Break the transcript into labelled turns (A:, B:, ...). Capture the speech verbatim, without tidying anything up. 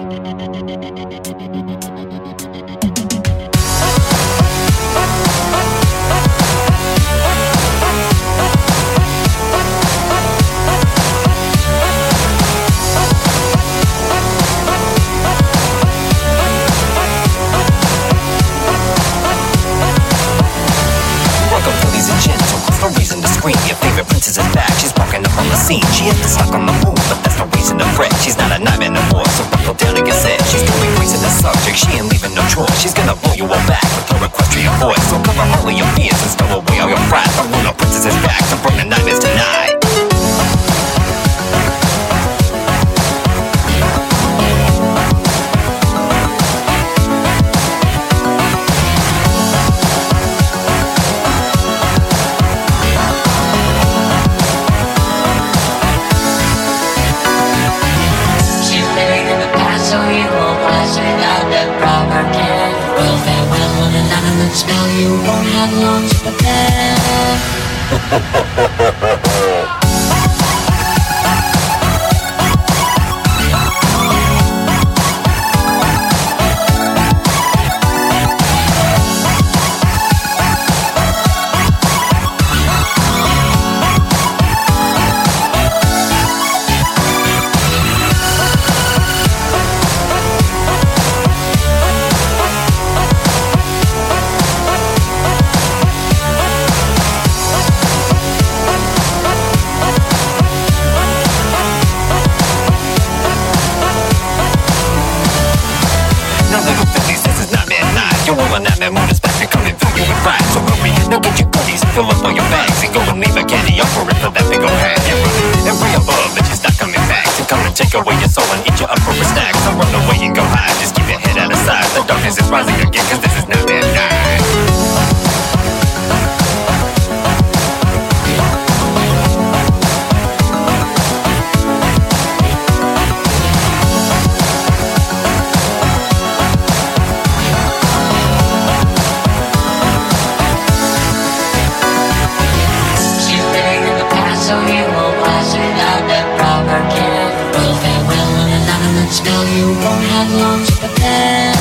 A: No reason to scream, your favorite princess is back. She's walking up on the scene, she has been stuck on the move, but that's no reason to fret. She's not a nightmare no more, so buckle down and get set. She's doing greasing the subject, she ain't leaving no choice. She's gonna blow you all back with her equestrian voice. So cover all of your fears and stow away all your pride. The Luna princess is back to bring the nightmares tonight.
B: Spell you won't have long to prepare.
A: That moon is back and coming through you with fire. So hurry, now get your goodies, fill up all your bags, and go and leave a candy up for it for that big old hat. And run, and way above, but you're not coming back. To come and take away your soul and eat you up for a snack. So run away and go hide, just keep your head out of sight. The darkness is rising again, cause this is not that night.
B: So you won't pass without the proper care. Well, farewell, and anonymous spell you won't have long to prepare.